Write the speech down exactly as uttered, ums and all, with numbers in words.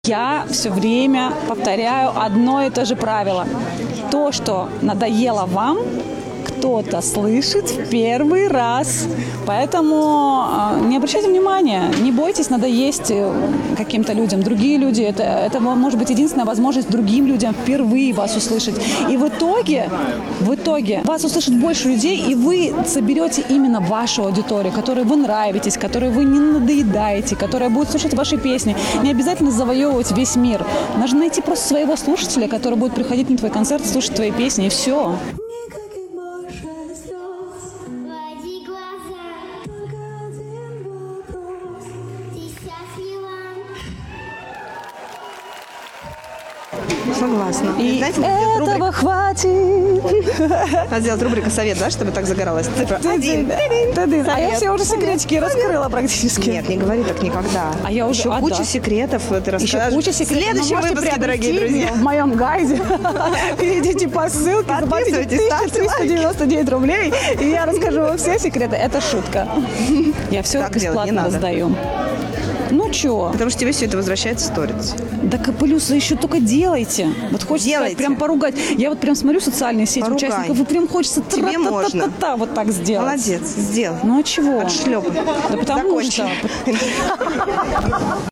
Я все время повторяю одно и то же правило. То, что надоело вам, кто-то слышит в первый раз. Поэтому э, не обращайте внимания, не бойтесь надоесть каким-то людям. Другие люди, это, это может быть единственная возможность другим людям впервые вас услышать. И в итоге, в итоге вас услышит больше людей, и вы соберете именно вашу аудиторию, которой вы нравитесь, которой вы не надоедаете, которая будет слушать ваши песни. Не обязательно завоевывать весь мир. Нужно найти просто своего слушателя, который будет приходить на твой концерт, слушать твои песни, и все. Согласна. И знаете, этого рубрика... хватит. Надо сделать рубрика «Совет», да, чтобы так загоралась. Цифра один. А я все уже секретики раскрыла практически. Нет, не говори так никогда. А я уже Еще а, куча да. секретов ты расскажешь. Еще куча секретов. В следующем выпуске, дорогие друзья. В моем гайде. Перейдите по ссылке, заплатите тысяча триста девяносто девять рублей, и я расскажу вам все секреты. Это шутка. Я все бесплатно раздаю. Ну чё? Потому что тебе все это возвращается в сторис. Да капелюса еще только делайте. Вот хочется делайте. прям поругать. Я вот прям смотрю социальные сети Поругай. участников, и прям хочется тебе можно. та-та-та-та вот так сделать. Молодец, сделай. Ну а чего? Отшлепай. Да потому Закончи. что...